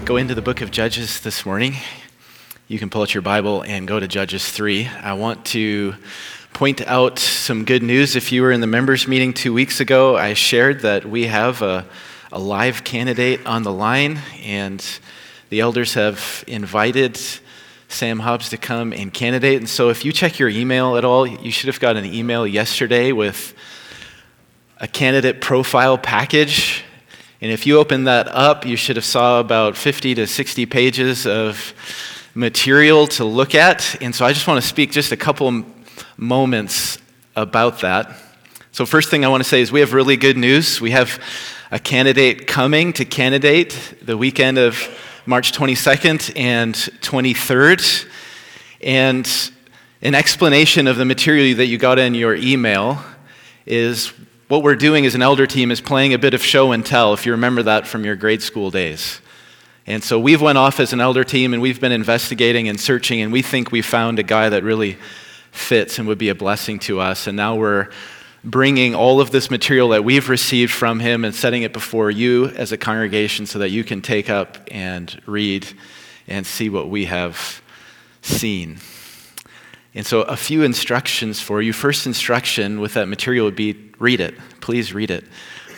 go into the book of Judges this morning. You can pull out your Bible and go to Judges 3. I want to point out some good news. If you were in the members meeting 2 weeks ago, I shared that we have a live candidate on the line, and the elders have invited Sam Hobbs to come and candidate. And so if you check your email at all, you should have got an email yesterday with a candidate profile package. And if you open that up, you should have saw about 50 to 60 pages of material to look at. And so I just want to speak just a couple moments about that. So first thing I want to say is we have really good news. We have a candidate coming to candidate the weekend of March 22nd and 23rd. And an explanation of the material that you got in your email is what we're doing as an elder team is playing a bit of show and tell, if you remember that from your grade school days. And so we've went off as an elder team and we've been investigating and searching, and we think we found a guy that really fits and would be a blessing to us. And now we're bringing all of this material that we've received from him and setting it before you as a congregation so that you can take up and read and see what we have seen. And so a few instructions for you. First instruction with that material would be read it. Please read it.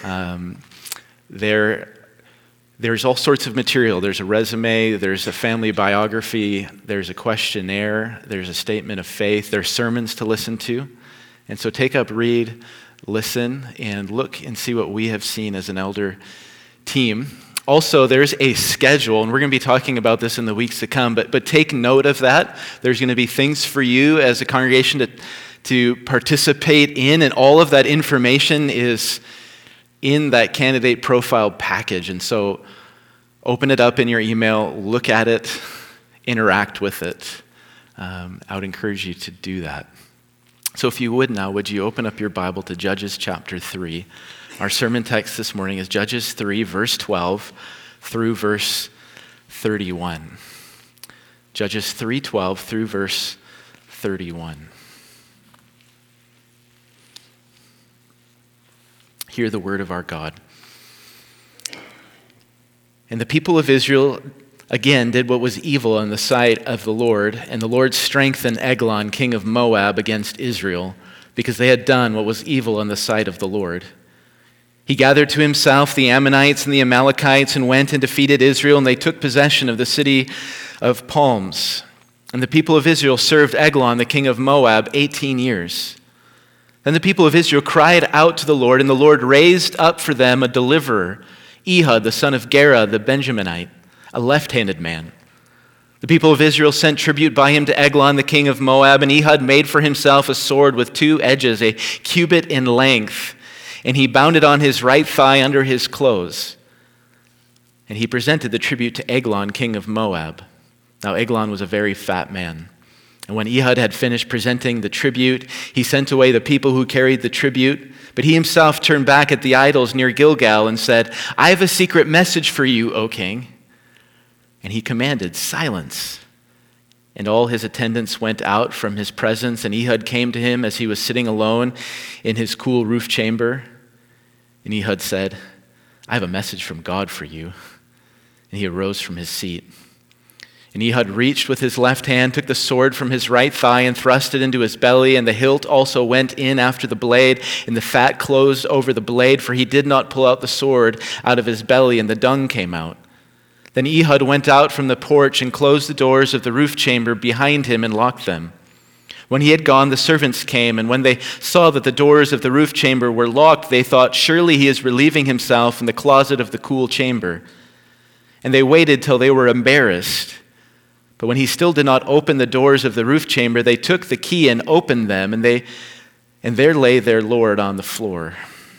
There's all sorts of material. There's a resume, there's a family biography, there's a questionnaire, there's a statement of faith, there's sermons to listen to. And so take up, read, listen, and look and see what we have seen as an elder team. Also, there's a schedule, and we're going to be talking about this in the weeks to come, but take note of that. There's going to be things for you as a congregation to participate in, and all of that information is in that candidate profile package. And so open it up in your email, look at it, interact with it. I would encourage you to do that. So if you would now, would you open up your Bible to Judges chapter 3. Our sermon text this morning is Judges 3, verse 12 through verse 31. Judges 3:12 through verse 31. Hear the word of our God. And the people of Israel again did what was evil in the sight of the Lord, and the Lord strengthened Eglon, king of Moab, against Israel, because they had done what was evil in the sight of the Lord. He gathered to himself the Ammonites and the Amalekites and went and defeated Israel, and they took possession of the city of palms. And the people of Israel served Eglon, the king of Moab, 18 years. Then the people of Israel cried out to the Lord, and the Lord raised up for them a deliverer, Ehud, the son of Gera, the Benjaminite, a left-handed man. The people of Israel sent tribute by him to Eglon, the king of Moab, and Ehud made for himself a sword with 2 edges, a cubit in length, and he bound it on his right thigh under his clothes. And he presented the tribute to Eglon, king of Moab. Now Eglon was a very fat man. And when Ehud had finished presenting the tribute, he sent away the people who carried the tribute. But he himself turned back at the idols near Gilgal and said, "I have a secret message for you, O king." And he commanded silence. And all his attendants went out from his presence, and Ehud came to him as he was sitting alone in his cool roof chamber. And Ehud said, "I have a message from God for you." And he arose from his seat. And Ehud reached with his left hand, took the sword from his right thigh, and thrust it into his belly, and the hilt also went in after the blade, and the fat closed over the blade, for he did not pull out the sword out of his belly, and the dung came out. Then Ehud went out from the porch and closed the doors of the roof chamber behind him and locked them. When he had gone, the servants came, and when they saw that the doors of the roof chamber were locked, they thought, "Surely he is relieving himself in the closet of the cool chamber." And they waited till they were embarrassed. But when he still did not open the doors of the roof chamber, they took the key and opened them, and there lay their Lord on the floor.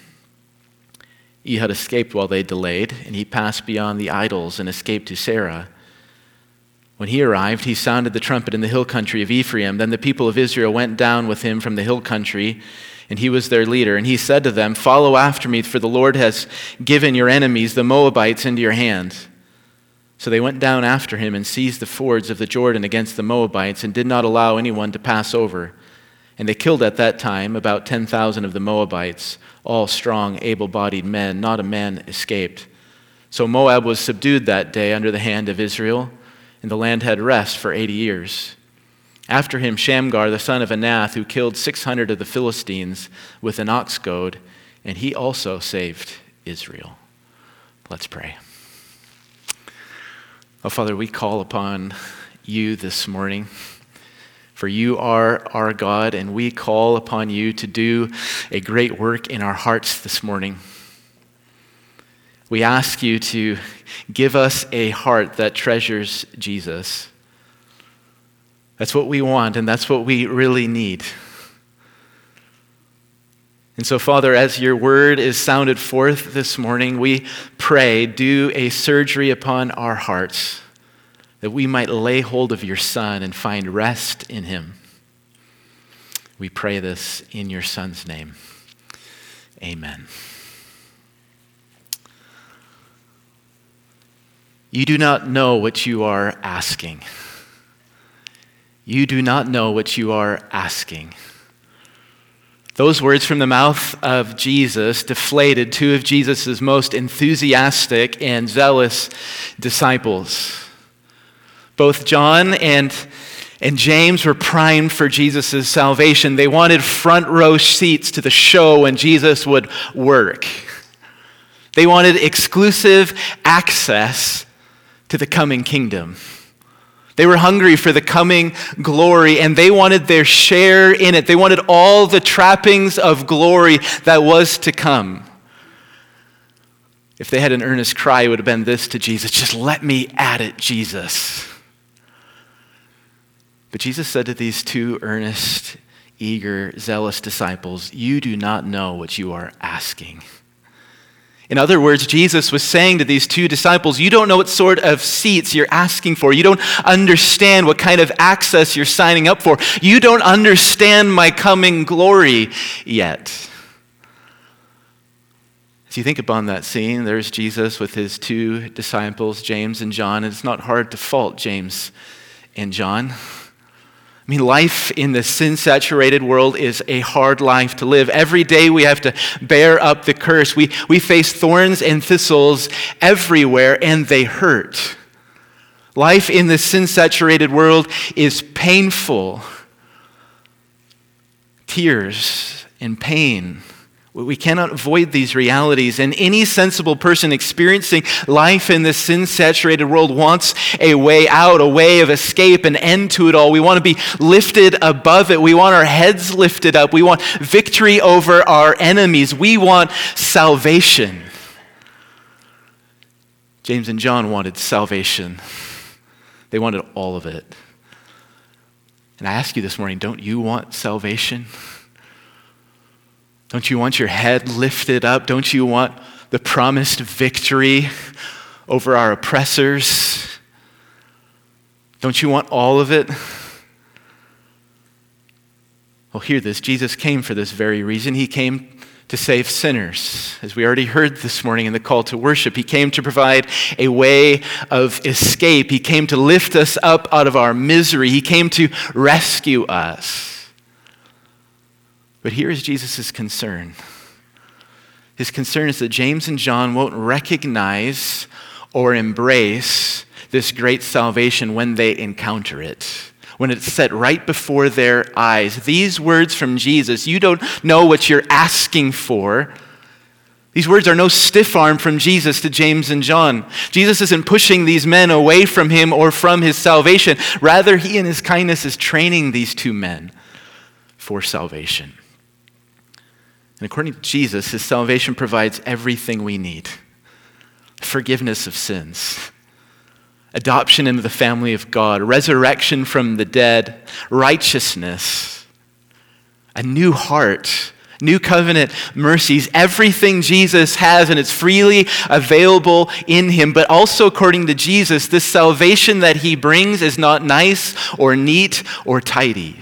Ehud escaped while they delayed, and he passed beyond the idols and escaped to Sarah. When he arrived, he sounded the trumpet in the hill country of Ephraim. Then the people of Israel went down with him from the hill country, and he was their leader. And he said to them, "Follow after me, for the Lord has given your enemies, the Moabites, into your hand." So they went down after him and seized the fords of the Jordan against the Moabites and did not allow anyone to pass over. And they killed at that time about 10,000 of the Moabites, all strong, able-bodied men. Not a man escaped. So Moab was subdued that day under the hand of Israel, and the land had rest for 80 years. After him, Shamgar, the son of Anath, who killed 600 of the Philistines with an ox goad, and he also saved Israel. Let's pray. Oh, Father, we call upon you this morning, for you are our God, and we call upon you to do a great work in our hearts this morning. We ask you to give us a heart that treasures Jesus. That's what we want, and that's what we really need. And so, Father, as your word is sounded forth this morning, we pray, do a surgery upon our hearts, that we might lay hold of your Son and find rest in him. We pray this in your Son's name. Amen. You do not know what you are asking. You do not know what you are asking. Those words from the mouth of Jesus deflated two of Jesus' most enthusiastic and zealous disciples. Both John and James were primed for Jesus' salvation. They wanted front row seats to the show when Jesus would work. They wanted exclusive access to the coming kingdom. They were hungry for the coming glory, and they wanted their share in it. They wanted all the trappings of glory that was to come. If they had an earnest cry, it would have been this to Jesus: just let me at it, Jesus. But Jesus said to these two earnest, eager, zealous disciples, you do not know what you are asking. In other words, Jesus was saying to these two disciples, you don't know what sort of seats you're asking for. You don't understand what kind of access you're signing up for. You don't understand my coming glory yet. As you think upon that scene, there's Jesus with his two disciples, James and John. And it's not hard to fault James and John. I mean, life in the sin-saturated world is a hard life to live. Every day we have to bear up the curse. We face thorns and thistles everywhere, and they hurt. Life in the sin-saturated world is painful. Tears and pain. We cannot avoid these realities, and any sensible person experiencing life in this sin-saturated world wants a way out, a way of escape, an end to it all. We want to be lifted above it. We want our heads lifted up. We want victory over our enemies. We want salvation. James and John wanted salvation. They wanted all of it. And I ask you this morning, don't you want salvation? Don't you want your head lifted up? Don't you want the promised victory over our oppressors? Don't you want all of it? Well, hear this. Jesus came for this very reason. He came to save sinners. As we already heard this morning in the call to worship, he came to provide a way of escape. He came to lift us up out of our misery. He came to rescue us. But here is Jesus' concern. His concern is that James and John won't recognize or embrace this great salvation when they encounter it, when it's set right before their eyes. These words from Jesus, you don't know what you're asking for. These words are no stiff arm from Jesus to James and John. Jesus isn't pushing these men away from him or from his salvation. Rather, he in his kindness is training these two men for salvation. And according to Jesus, his salvation provides everything we need. Forgiveness of sins, adoption into the family of God, resurrection from the dead, righteousness, a new heart, new covenant mercies, everything Jesus has, and it's freely available in him. But also according to Jesus, this salvation that he brings is not nice or neat or tidy.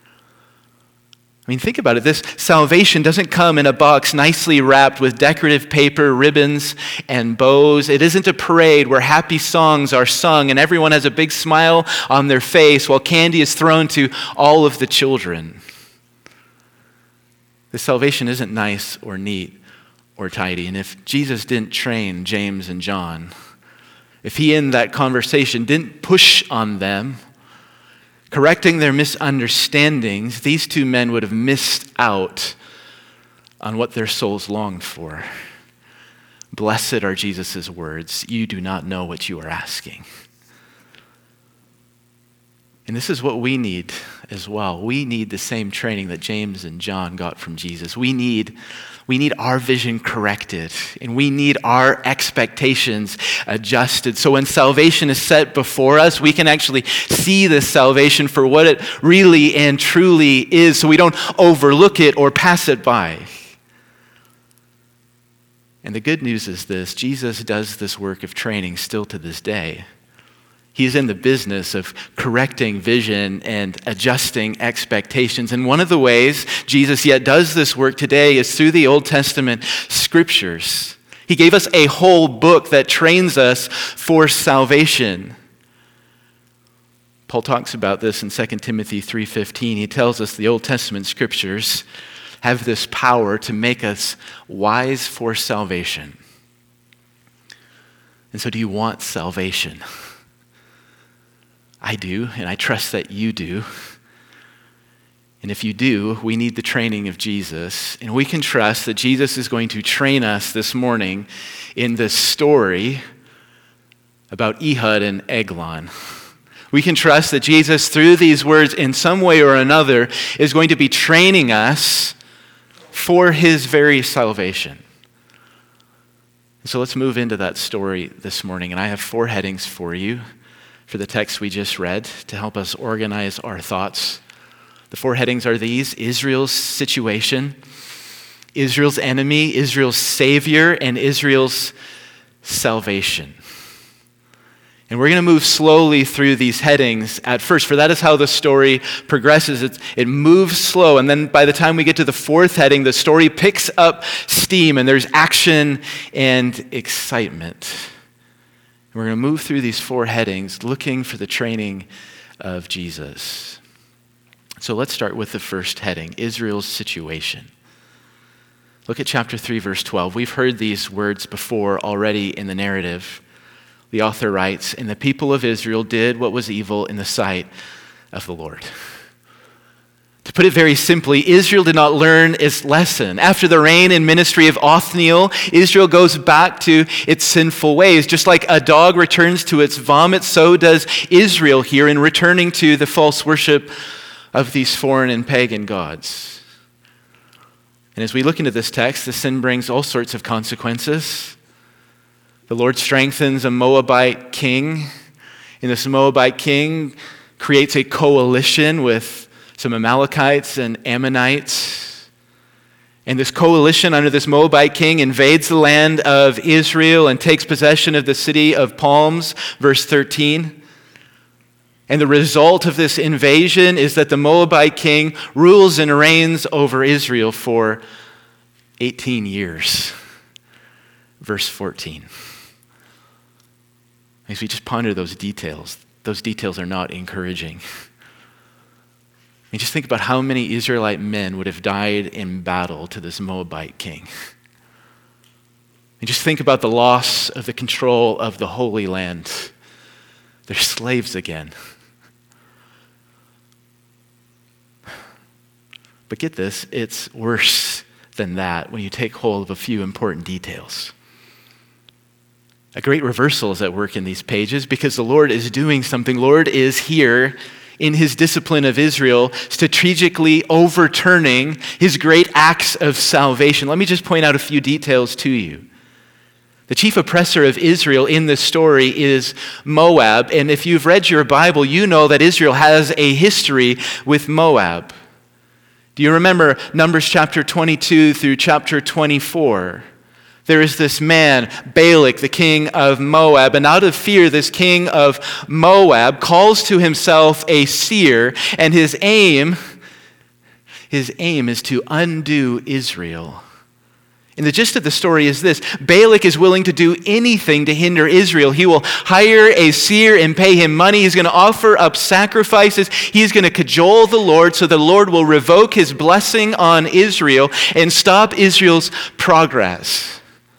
I mean, think about it. This salvation doesn't come in a box nicely wrapped with decorative paper, ribbons, and bows. It isn't a parade where happy songs are sung and everyone has a big smile on their face while candy is thrown to all of the children. This salvation isn't nice or neat or tidy. And if Jesus didn't train James and John, if he in that conversation didn't push on them, correcting their misunderstandings, these two men would have missed out on what their souls longed for. Blessed are Jesus' words, "You do not know what you are asking." And this is what we need as well. We need the same training that James and John got from Jesus. We need our vision corrected, and we need our expectations adjusted. So when salvation is set before us, we can actually see this salvation for what it really and truly is, so we don't overlook it or pass it by. And the good news is this: Jesus does this work of training still to this day. He's in the business of correcting vision and adjusting expectations. And one of the ways Jesus yet does this work today is through the Old Testament scriptures. He gave us a whole book that trains us for salvation. Paul talks about this in 2 Timothy 3:15. He tells us the Old Testament scriptures have this power to make us wise for salvation. And so, do you want salvation? I do, and I trust that you do. And if you do, we need the training of Jesus. And we can trust that Jesus is going to train us this morning in this story about Ehud and Eglon. We can trust that Jesus, through these words, in some way or another, is going to be training us for his very salvation. So let's move into that story this morning. And I have 4 headings for you for the text we just read to help us organize our thoughts. The 4 headings are these: Israel's situation, Israel's enemy, Israel's savior, and Israel's salvation. And we're going to move slowly through these headings at first, for that is how the story progresses. It moves slow, and then by the time we get to the 4th heading, the story picks up steam, and there's action and excitement. We're going to move through these 4 headings looking for the training of Jesus. So let's start with the first heading, Israel's situation. Look at chapter 3, verse 12. We've heard these words before already in the narrative. The author writes, "And the people of Israel did what was evil in the sight of the Lord." To put it very simply, Israel did not learn its lesson. After the reign and ministry of Othniel, Israel goes back to its sinful ways. Just like a dog returns to its vomit, so does Israel here in returning to the false worship of these foreign and pagan gods. And as we look into this text, the sin brings all sorts of consequences. The Lord strengthens a Moabite king, and this Moabite king creates a coalition with some Amalekites and Ammonites. And this coalition under this Moabite king invades the land of Israel and takes possession of the city of Palms, verse 13. And the result of this invasion is that the Moabite king rules and reigns over Israel for 18 years, verse 14. As we just ponder those details are not encouraging. And just think about how many Israelite men would have died in battle to this Moabite king. And just think about the loss of the control of the Holy Land. They're slaves again. But get this, it's worse than that when you take hold of a few important details. A great reversal is at work in these pages because the Lord is doing something. Lord is here in his discipline of Israel, strategically overturning his great acts of salvation. Let me just point out a few details to you. The chief oppressor of Israel in this story is Moab, and if you've read your Bible, you know that Israel has a history with Moab. Do you remember Numbers chapter 22 through chapter 24? There is this man, Balak, the king of Moab, and out of fear, this king of Moab calls to himself a seer, and his aim is to undo Israel And the gist of the story is this: Balak is willing to do anything to hinder Israel. He will hire a seer and pay him money. He's going to offer up sacrifices. He's going to cajole the Lord so the Lord will revoke his blessing on Israel and stop Israel's progress.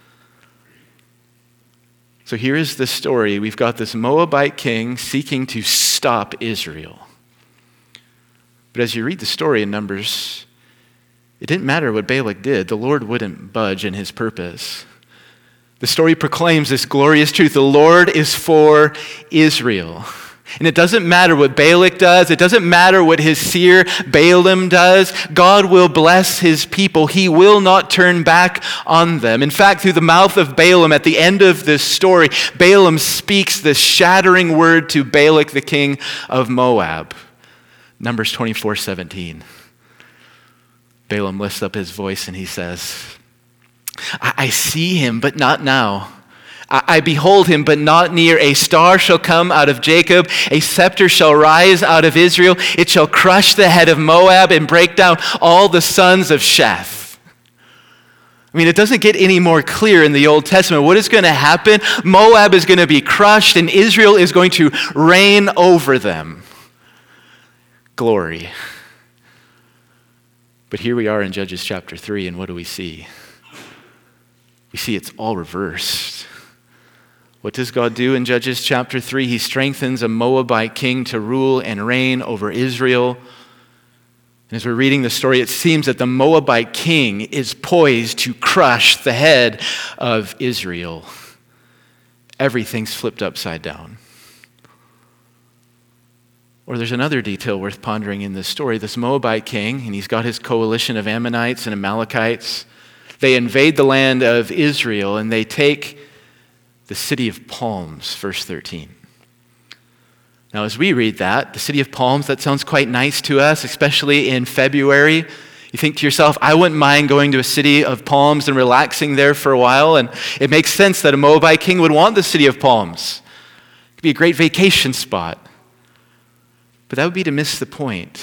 So here is the story. We've got this Moabite king seeking to stop Israel. But as you read the story in Numbers, it didn't matter what Balak did. The Lord wouldn't budge in his purpose. The story proclaims this glorious truth: the Lord is for Israel. And it doesn't matter what Balak does. It doesn't matter what his seer Balaam does. God will bless his people. He will not turn back on them. In fact, through the mouth of Balaam, at the end of this story, Balaam speaks this shattering word to Balak, the king of Moab. Numbers 24:17. Balaam lifts up his voice and he says, I see him, but not now. I behold him, but not near. A star shall come out of Jacob. A scepter shall rise out of Israel. It shall crush the head of Moab and break down all the sons of Sheth. I mean, it doesn't get any more clear in the Old Testament. What is going to happen? Moab is going to be crushed and Israel is going to reign over them. Glory. But here we are in Judges chapter 3, and what do we see? We see it's all reversed. What does God do in Judges chapter 3? He strengthens a Moabite king to rule and reign over Israel. And as we're reading the story, it seems that the Moabite king is poised to crush the head of Israel. Everything's flipped upside down. Or there's another detail worth pondering in this story. This Moabite king, and he's got his coalition of Ammonites and Amalekites. They invade the land of Israel and they take the city of Palms, verse 13. Now, as we read that, the city of Palms, that sounds quite nice to us, especially in February. You think to yourself, I wouldn't mind going to a city of palms and relaxing there for a while. And it makes sense that a Moabite king would want the city of palms. It could be a great vacation spot. But that would be to miss the point.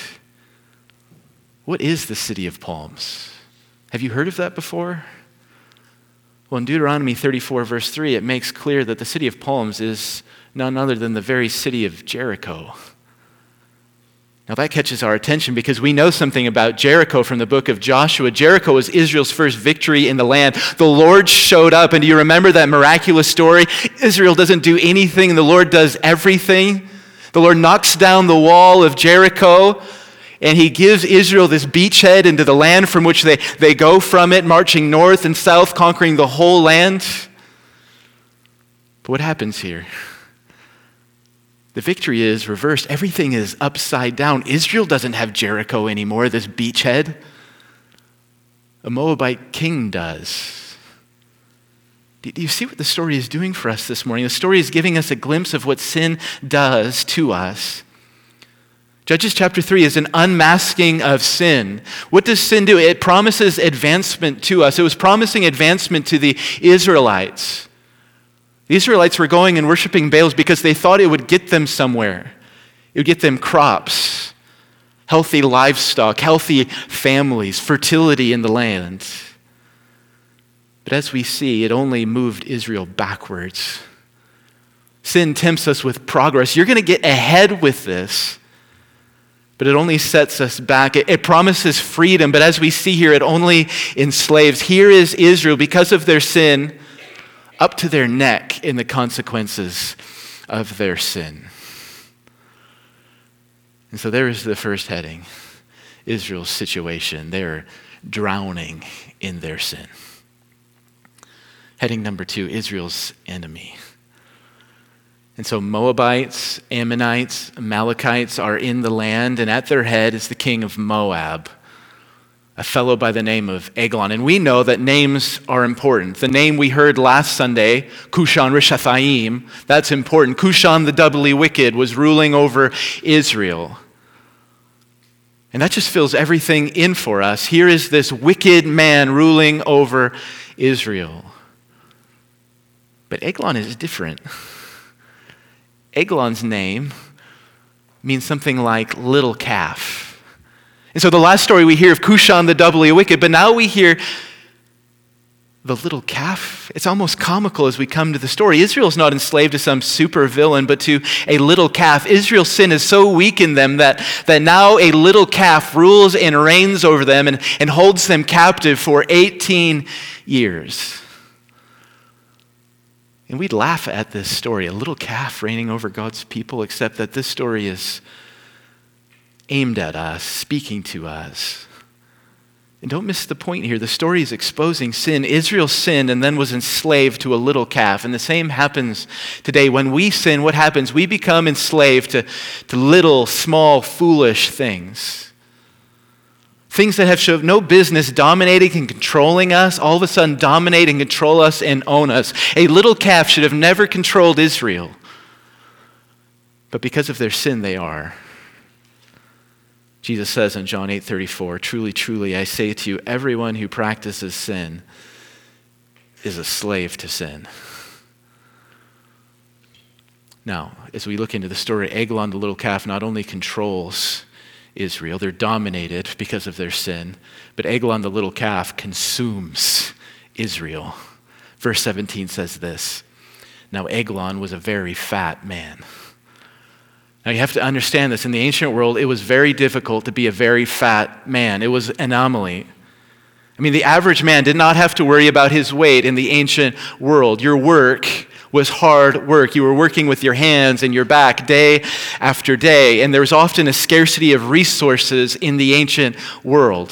What is the city of palms? Have you heard of that before? Well, in Deuteronomy 34, verse 3, it makes clear that the city of palms is none other than the very city of Jericho. Now that catches our attention because we know something about Jericho from the book of Joshua. Jericho was Israel's first victory in the land. The Lord showed up, and do you remember that miraculous story? Israel doesn't do anything, and the Lord does everything. The Lord knocks down the wall of Jericho, and he gives Israel this beachhead into the land from which they go from it, marching north and south, conquering the whole land. But what happens here? The victory is reversed. Everything is upside down. Israel doesn't have Jericho anymore, this beachhead. A Moabite king does. Do you see what the story is doing for us this morning? The story is giving us a glimpse of what sin does to us. Judges chapter 3 is an unmasking of sin. What does sin do? It promises advancement to us. It was promising advancement to the Israelites. The Israelites were going and worshiping Baals because they thought it would get them somewhere. It would get them crops, healthy livestock, healthy families, fertility in the land. But as we see, it only moved Israel backwards. Sin tempts us with progress. You're going to get ahead with this, but it only sets us back. It promises freedom, but as we see here, it only enslaves. Here is Israel, because of their sin, up to their neck in the consequences of their sin. And so there is the first heading, Israel's situation. They're drowning in their sin. Heading number 2, Israel's enemy. And so Moabites, Ammonites, Amalekites are in the land, and at their head is the king of Moab, a fellow by the name of Eglon. And we know that names are important. The name we heard last Sunday, Cushan-Rishathaim, that's important. Cushan the doubly wicked was ruling over Israel. And that just fills everything in for us. Here is this wicked man ruling over Israel. But Eglon is different. Eglon's name means something like little calf. And so the last story we hear of Cushan the doubly wicked, but now we hear the little calf. It's almost comical as we come to the story. Israel's not enslaved to some super villain, but to a little calf. Israel's sin is so weak in them that now a little calf rules and reigns over them and holds them captive for 18 years. And we'd laugh at this story, a little calf reigning over God's people, except that this story is aimed at us, speaking to us. And don't miss the point here. The story is exposing sin. Israel sinned and then was enslaved to a little calf. And the same happens today. When we sin, what happens? We become enslaved to little, small, foolish things. Things that have no business dominating and controlling us, all of a sudden dominate and control us and own us. A little calf should have never controlled Israel. But because of their sin, they are. Jesus says in John 8:34, "Truly, truly, I say to you, everyone who practices sin is a slave to sin." Now, as we look into the story, Eglon, the little calf, not only controls Israel, they're dominated because of their sin, but Eglon, the little calf, consumes Israel. Verse 17 says this, "Now Eglon was a very fat man." Now you have to understand this. In the ancient world, it was very difficult to be a very fat man. It was an anomaly. I mean, the average man did not have to worry about his weight in the ancient world. Your work was hard work. You were working with your hands and your back day after day, and there was often a scarcity of resources in the ancient world.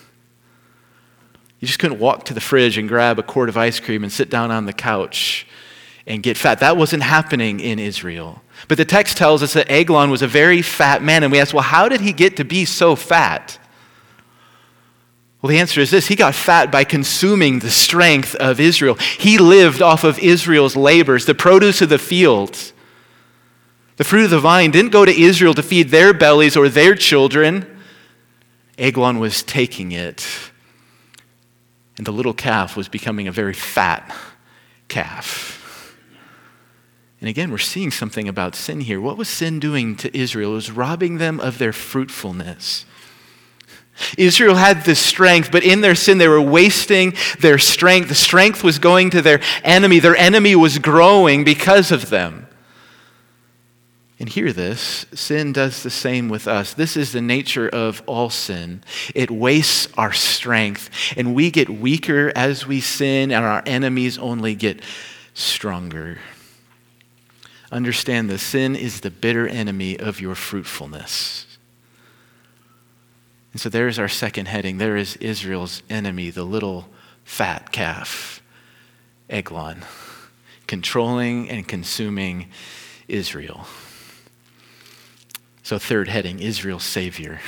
You just couldn't walk to the fridge and grab a quart of ice cream and sit down on the couch and get fat. That wasn't happening in Israel. But the text tells us that Eglon was a very fat man, and we ask, well, how did he get to be so fat? Well, the answer is this: he got fat by consuming the strength of Israel. He lived off of Israel's labors, the produce of the fields. The fruit of the vine didn't go to Israel to feed their bellies or their children. Eglon was taking it, and the little calf was becoming a very fat calf. And again, we're seeing something about sin here. What was sin doing to Israel? It was robbing them of their fruitfulness. Israel had this strength, but in their sin, they were wasting their strength. The strength was going to their enemy. Their enemy was growing because of them. And hear this, sin does the same with us. This is the nature of all sin. It wastes our strength, and we get weaker as we sin, and our enemies only get stronger. Understand this, sin is the bitter enemy of your fruitfulness. And so there's our second heading. There is Israel's enemy, the little fat calf, Eglon, controlling and consuming Israel. So third heading, Israel's savior.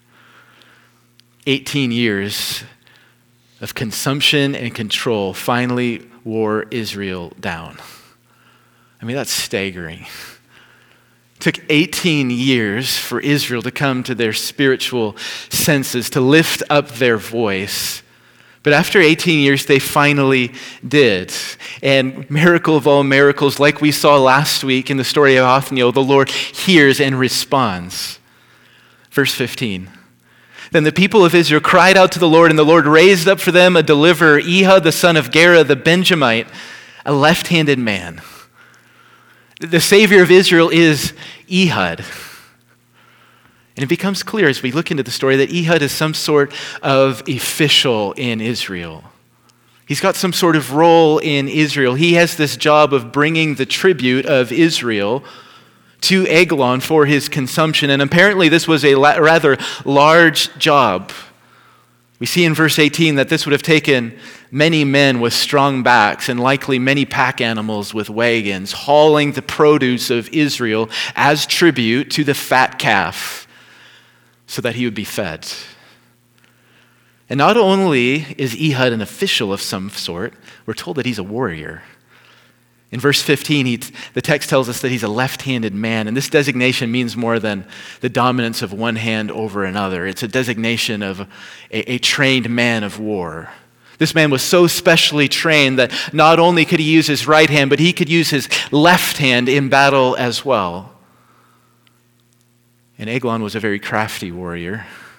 18 years of consumption and control finally wore Israel down. I mean, that's staggering. It took 18 years for Israel to come to their spiritual senses, to lift up their voice. But after 18 years, they finally did. And miracle of all miracles, like we saw last week in the story of Othniel, the Lord hears and responds. Verse 15. Then the people of Israel cried out to the Lord, and the Lord raised up for them a deliverer, Ehud, the son of Gera, the Benjamite, a left-handed man. The Savior of Israel is Ehud. And it becomes clear as we look into the story that Ehud is some sort of official in Israel. He's got some sort of role in Israel. He has this job of bringing the tribute of Israel to Eglon for his consumption. And apparently this was a rather large job. We see in verse 18 that this would have taken many men with strong backs and likely many pack animals with wagons, hauling the produce of Israel as tribute to the fat calf so that he would be fed. And not only is Ehud an official of some sort, we're told that he's a warrior. In verse 15, the text tells us that he's a left-handed man, and this designation means more than the dominance of one hand over another. It's a designation of a trained man of war. This man was so specially trained that not only could he use his right hand, but he could use his left hand in battle as well. And Eglon was a very crafty warrior.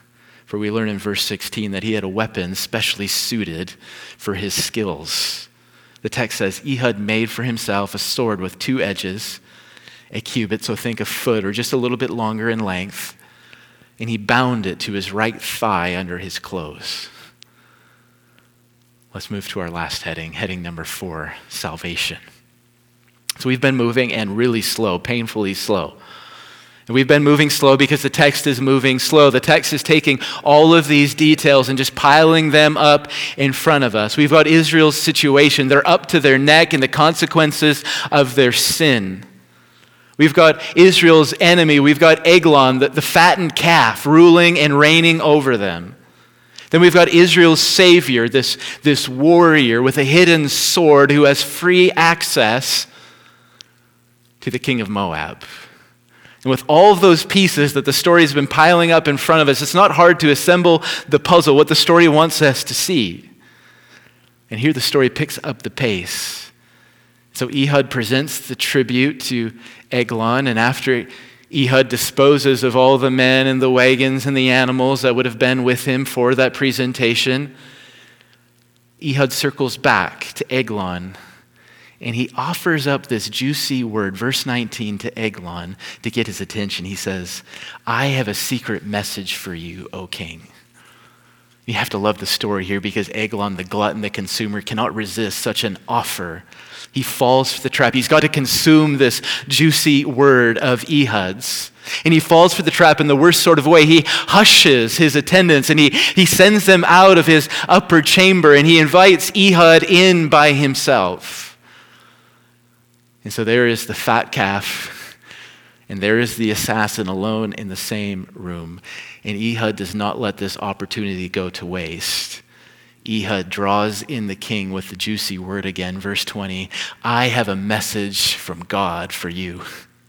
For we learn in verse 16 that he had a weapon specially suited for his skills. The text says, Ehud made for himself a sword with two edges, a cubit, so think a foot or just a little bit longer in length, and he bound it to his right thigh under his clothes. Let's move to our last heading number 4, salvation. So we've been moving and really slow, painfully slow. And we've been moving slow because the text is moving slow. The text is taking all of these details and just piling them up in front of us. We've got Israel's situation. They're up to their neck in the consequences of their sin. We've got Israel's enemy. We've got Eglon, the fattened calf, ruling and reigning over them. Then we've got Israel's savior, this warrior with a hidden sword who has free access to the king of Moab. And with all of those pieces that the story has been piling up in front of us, it's not hard to assemble the puzzle, what the story wants us to see. And here the story picks up the pace. So Ehud presents the tribute to Eglon, and after Ehud disposes of all the men and the wagons and the animals that would have been with him for that presentation, Ehud circles back to Eglon, and he offers up this juicy word, verse 19, to Eglon to get his attention. He says, I have a secret message for you, O king. You have to love the story here because Eglon, the glutton, the consumer, cannot resist such an offer. He falls for the trap. He's got to consume this juicy word of Ehud's. And he falls for the trap in the worst sort of way. He hushes his attendants and he sends them out of his upper chamber and he invites Ehud in by himself. And so there is the fat calf, and there is the assassin alone in the same room. And Ehud does not let this opportunity go to waste. Ehud draws in the king with the juicy word again, verse 20, I have a message from God for you.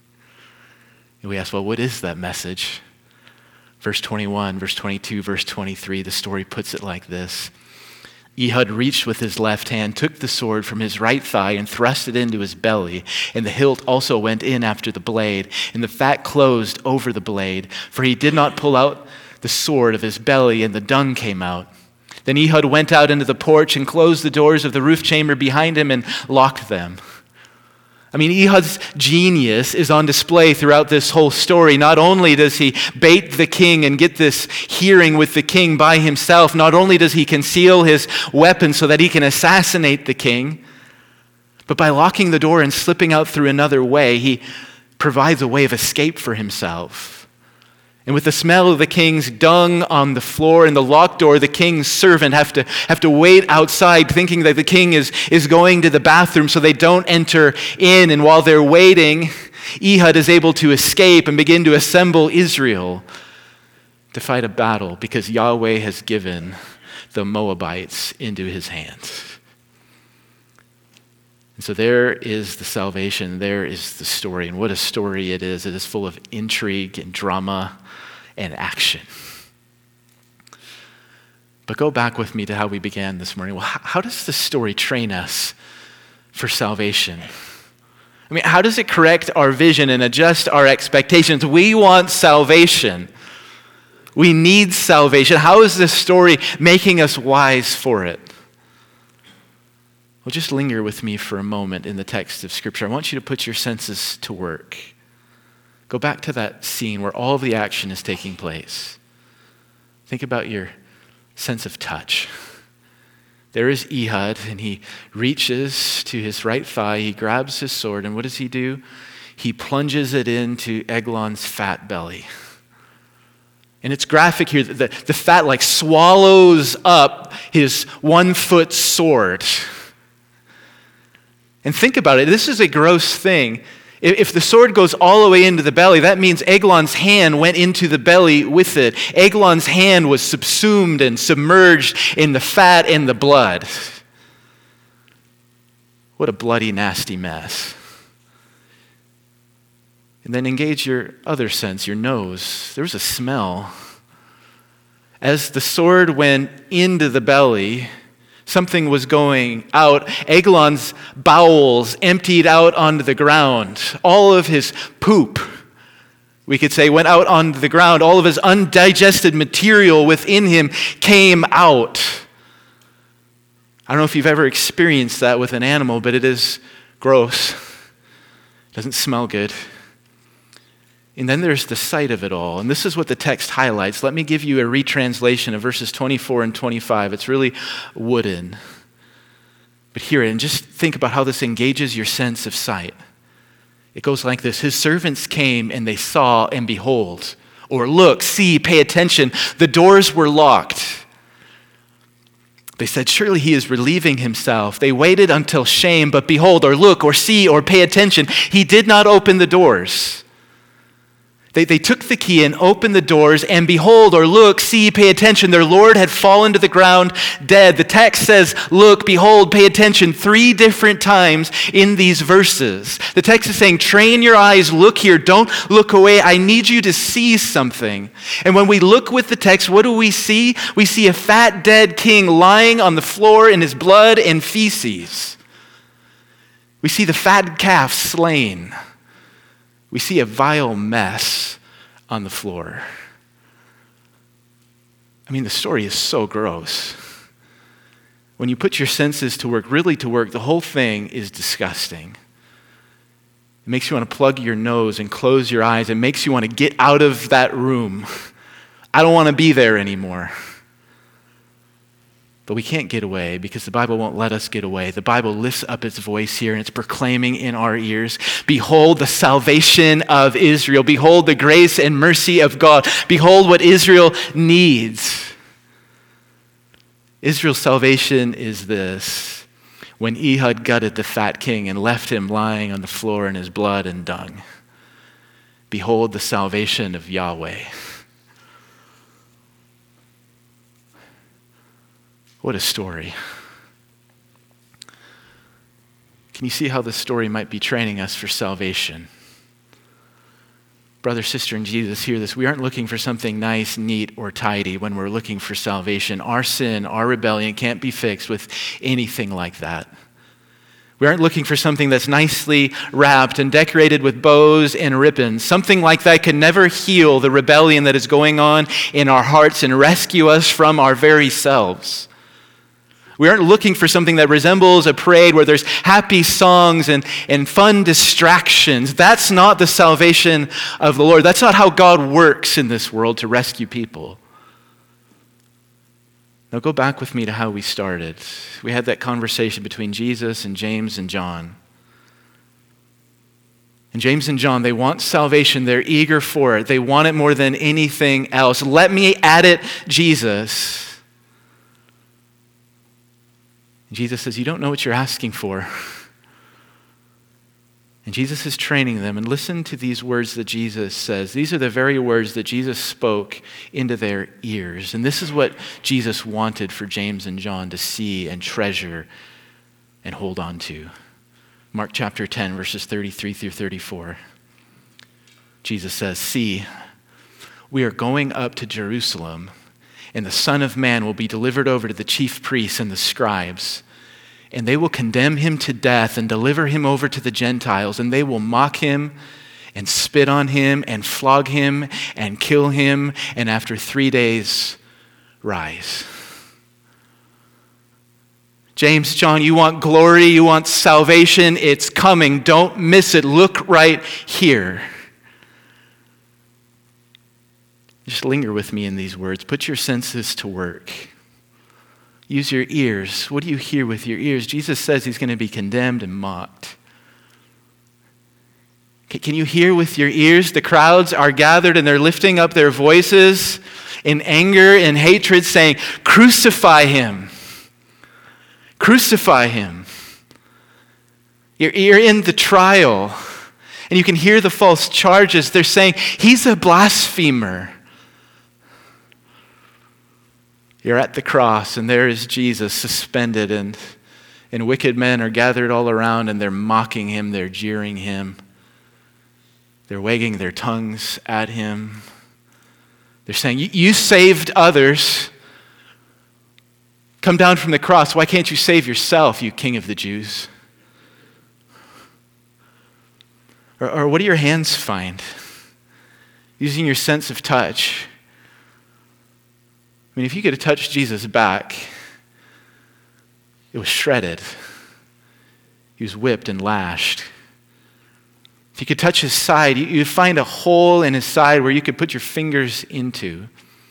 And we ask, well, what is that message? Verse 21, verse 22, verse 23, the story puts it like this. Ehud reached with his left hand, took the sword from his right thigh and thrust it into his belly, and the hilt also went in after the blade, and the fat closed over the blade, for he did not pull out the sword of his belly, and the dung came out. Then Ehud went out into the porch and closed the doors of the roof chamber behind him and locked them. I mean, Ehud's genius is on display throughout this whole story. Not only does he bait the king and get this hearing with the king by himself, not only does he conceal his weapon so that he can assassinate the king, but by locking the door and slipping out through another way, he provides a way of escape for himself. And with the smell of the king's dung on the floor and the locked door, the king's servant have to wait outside thinking that the king is going to the bathroom so they don't enter in. And while they're waiting, Ehud is able to escape and begin to assemble Israel to fight a battle because Yahweh has given the Moabites into his hands. And so there is the salvation, there is the story. And what a story it is. It is full of intrigue and drama and action. But go back with me to how we began this morning. Well, how does this story train us for salvation? I mean, how does it correct our vision and adjust our expectations? We want salvation. We need salvation. How is this story making us wise for it? Well, just linger with me for a moment in the text of Scripture. I want you to put your senses to work. Go back to that scene where all of the action is taking place. Think about your sense of touch. There is Ehud, and he reaches to his right thigh. He grabs his sword, and what does he do? He plunges it into Eglon's fat belly. And it's graphic here. The fat like swallows up his 1-foot sword. And think about it. This is a gross thing. If the sword goes all the way into the belly, that means Eglon's hand went into the belly with it. Eglon's hand was subsumed and submerged in the fat and the blood. What a bloody, nasty mess. And then engage your other sense, your nose. There was a smell. As the sword went into the belly, something was going out. Eglon's bowels emptied out onto the ground. All of his poop We could say went out on the ground. All of his undigested material within him came out. I don't know if you've ever experienced that with an animal, but it is gross. It doesn't smell good. And then there's the sight of it all. And this is what the text highlights. Let me give you a retranslation of verses 24 and 25. It's really wooden. But hear it and just think about how this engages your sense of sight. It goes like this. His servants came and they saw and behold, or look, see, pay attention. The doors were locked. They said, surely he is relieving himself. They waited until shame, but behold, or look, or see, or pay attention. He did not open the doors. They took the key and opened the doors, and behold, or look, see, pay attention. Their Lord had fallen to the ground dead. The text says, look, behold, pay attention 3 different times in these verses. The text is saying, train your eyes, look here, don't look away. I need you to see something. And when we look with the text, what do we see? We see a fat, dead king lying on the floor in his blood and feces. We see the fat calf slain. We see a vile mess on the floor. I mean, the story is so gross. When you put your senses to work, really to work, the whole thing is disgusting. It makes you want to plug your nose and close your eyes. It makes you want to get out of that room. I don't want to be there anymore. But we can't get away because the Bible won't let us get away. The Bible lifts up its voice here and it's proclaiming in our ears, behold the salvation of Israel. Behold the grace and mercy of God. Behold what Israel needs. Israel's salvation is this: when Ehud gutted the fat king and left him lying on the floor in his blood and dung. Behold the salvation of Yahweh. What a story. Can you see how this story might be training us for salvation? Brother, sister in Jesus, hear this. We aren't looking for something nice, neat, or tidy when we're looking for salvation. Our sin, our rebellion can't be fixed with anything like that. We aren't looking for something that's nicely wrapped and decorated with bows and ribbons. Something like that can never heal the rebellion that is going on in our hearts and rescue us from our very selves. We aren't looking for something that resembles a parade where there's happy songs and fun distractions. That's not the salvation of the Lord. That's not how God works in this world to rescue people. Now go back with me to how we started. We had that conversation between Jesus and James and John. And James and John, they want salvation. They're eager for it. They want it more than anything else. Let me add it, Jesus. Jesus says, you don't know what you're asking for. And Jesus is training them. And listen to these words that Jesus says. These are the very words that Jesus spoke into their ears. And this is what Jesus wanted for James and John to see and treasure and hold on to. Mark chapter 10, verses 33 through 34. Jesus says, see, we are going up to Jerusalem, and the Son of Man will be delivered over to the chief priests and the scribes, and they will condemn him to death and deliver him over to the Gentiles, and they will mock him and spit on him and flog him and kill him, and after 3 days rise. James, John, you want glory, you want salvation, it's coming. Don't miss it. Look right here. Just linger with me in these words. Put your senses to work. Use your ears. What do you hear with your ears? Jesus says he's going to be condemned and mocked. Can you hear with your ears? The crowds are gathered and they're lifting up their voices in anger and hatred, saying, crucify him. Crucify him. You're in the trial and you can hear the false charges. They're saying, he's a blasphemer. You're at the cross, and there is Jesus suspended, and wicked men are gathered all around, and they're mocking him, they're jeering him. They're wagging their tongues at him. They're saying, you saved others. Come down from the cross. Why can't you save yourself, you King of the Jews? Or what do your hands find? using your sense of touch. I mean, if you could have touched Jesus' back, it was shredded. He was whipped and lashed. If you could touch his side, you'd find a hole in his side where you could put your fingers into.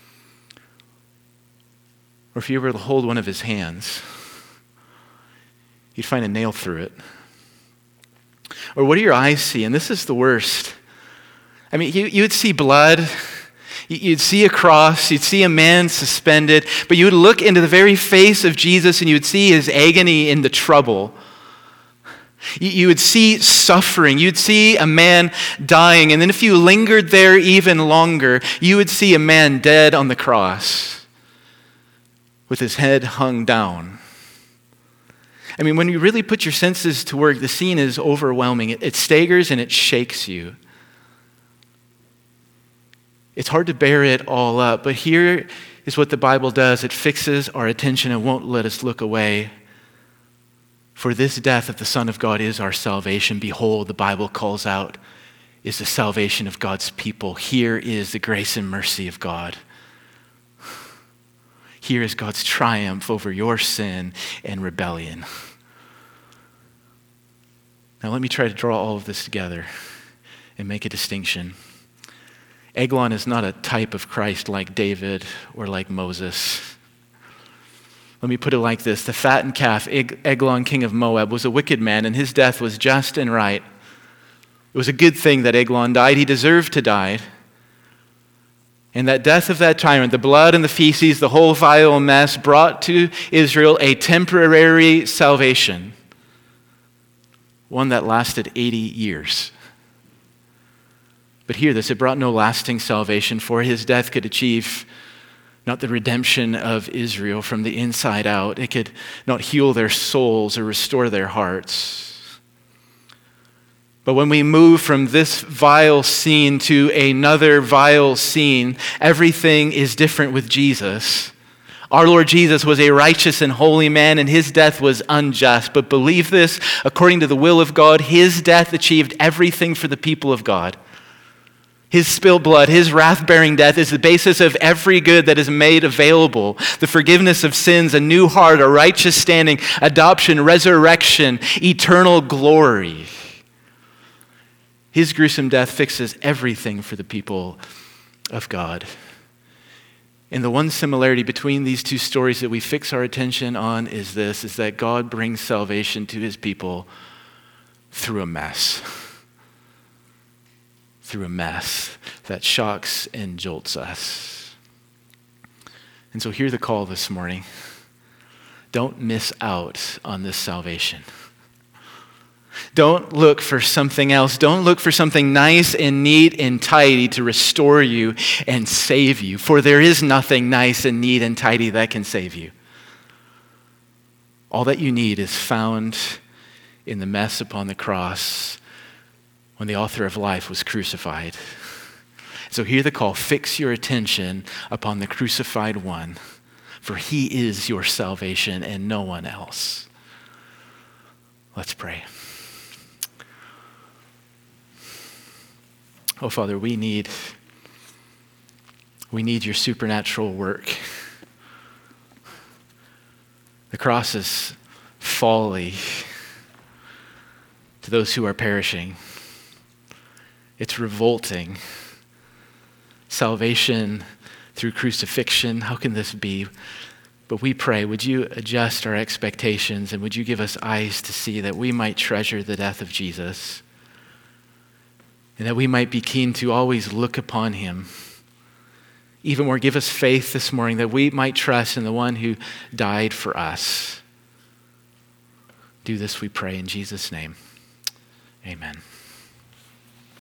Or if you were to hold one of his hands, you'd find a nail through it. Or what do your eyes see? And this is the worst. I mean, you would see blood. You'd see a cross. You'd see a man suspended. But you would look into the very face of Jesus and you would see his agony and the trouble. You would see suffering. You'd see a man dying. And then if you lingered there even longer, you would see a man dead on the cross with his head hung down. I mean, when you really put your senses to work, the scene is overwhelming. It staggers and it shakes you. It's hard to bear it all up, but here is what the Bible does. It fixes our attention and won't let us look away. For this death of the Son of God is our salvation. Behold, the Bible calls out, is the salvation of God's people. Here is the grace and mercy of God. Here is God's triumph over your sin and rebellion. Now let me try to draw all of this together and make a distinction. Eglon is not a type of Christ like David or like Moses. Let me put it like this. The fattened calf, Eglon, king of Moab, was a wicked man, and his death was just and right. It was a good thing that Eglon died. He deserved to die. And that death of that tyrant, the blood and the feces, the whole vile mess, brought to Israel a temporary salvation, one that lasted 80 years. But hear this, it brought no lasting salvation, for his death could achieve not the redemption of Israel from the inside out. It could not heal their souls or restore their hearts. But when we move from this vile scene to another vile scene, everything is different with Jesus. Our Lord Jesus was a righteous and holy man, and his death was unjust. But believe this, according to the will of God, his death achieved everything for the people of God. His spilled blood, his wrath-bearing death is the basis of every good that is made available. The forgiveness of sins, a new heart, a righteous standing, adoption, resurrection, eternal glory. His gruesome death fixes everything for the people of God. And the one similarity between these two stories that we fix our attention on is this, is that God brings salvation to his people through a mess. Through a mess that shocks and jolts us. And so hear the call this morning. Don't miss out on this salvation. Don't look for something else. Don't look for something nice and neat and tidy to restore you and save you. For there is nothing nice and neat and tidy that can save you. All that you need is found in the mess upon the cross when the author of life was crucified. So hear the call. Fix your attention upon the crucified one, for he is your salvation and no one else. Let's pray. Oh, Father, we need your supernatural work. The cross is folly to those who are perishing. It's revolting. Salvation through crucifixion, how can this be? But we pray, would you adjust our expectations and would you give us eyes to see that we might treasure the death of Jesus and that we might be keen to always look upon him. Even more, give us faith this morning that we might trust in the one who died for us. Do this, we pray, in Jesus' name. Amen.